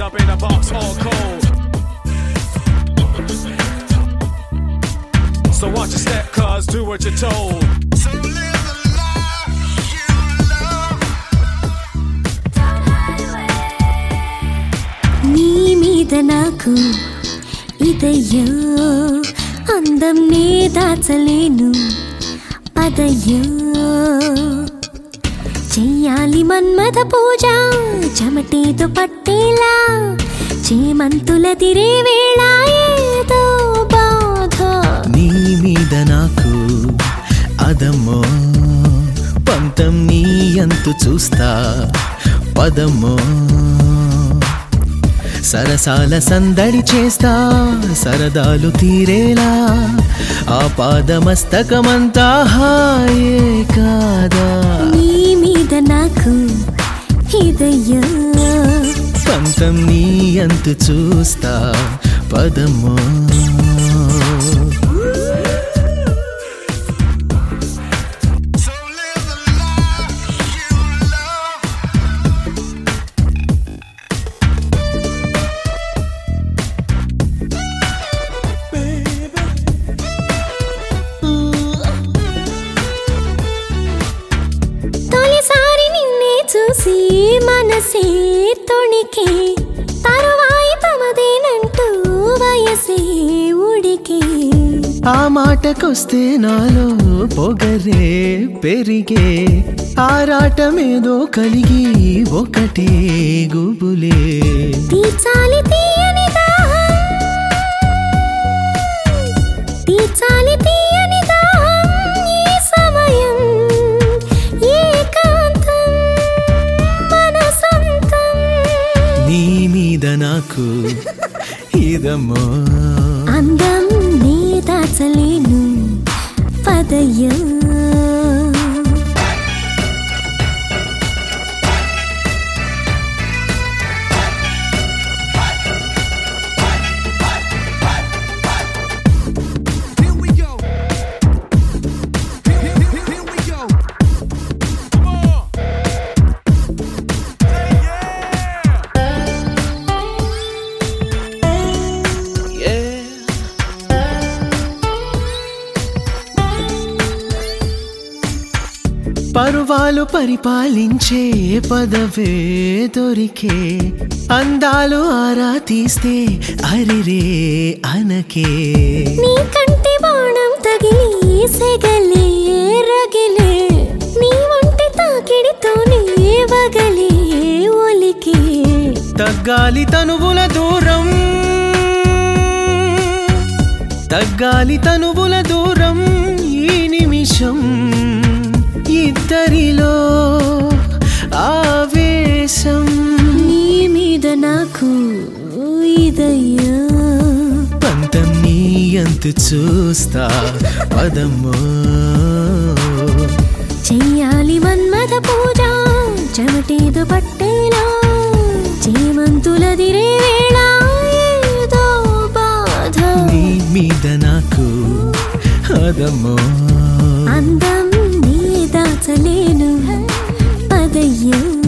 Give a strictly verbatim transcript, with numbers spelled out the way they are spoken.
end up in a box all cold. So watch your step, cuz do what you're told. So live the life you love. నీ మీద నాకు ఇదయ్యో అందం నే దాచలేను పదయ్యో చెయ్యాలి మన్మథ పూజ చెమటేతో పట్టేలా చేమంతుల తిరే వేళ ఏదో బాధ నీ మీద నాకు అదమ్మో పంతం నీ అంతు చూస్తా పదమ్మో సరసాల సందడి చేస్తా సరదాలు తీరేలా ఆ పాదమస్తకమంతా హాయే కాదా నీ మీద నాకు ఇదయ్యో పంతం నీ అంతు చూస్తా పదమ్మో తొలిసారి నిన్నే చూసి మనసే తొణికే తరువాయి తమదేనంటూ వయసే ఉడికే ఆ మాటకొస్తే నాలో పొగరే పెరిగే ఆరాటమేదో కలిగి ఒకటే గుబులే తీర్చాలి తీయని దాహం తీర్చాలి తీయని దాహం ఈ సమయం ఏకాంతం మన సొంతం నీ మీద నాకు ఇదమ్మో అందం నే దాచలేను పదయ్యో పరువాలు పరిపాలించే పదవే దొరికే అందాలు ఆరా తీస్తే అరిరే అనకే నీ కంటి బాణం తగిలి సెగలే రగిలే నీ ఒంటి తాకిడితోనే వగలే ఒలికే తగ్గాలి తనువుల దూరం తగ్గాలి తనువుల దూరం ఈ నిమిషం ఇద్దరిలో ఆవేశం నీ మీద నాకు ఇదయ్యో పంతం నీ అంతు చూస్తా పదమ్మో చెయ్యాలి మన్మథ పూజ చెమటేదో పట్టేలా చేమంతుల దిరే వేళ ఏదో బాధ నీ మీద నాకు అదమ్మో అందం నీ దాచలేను పదయ్యో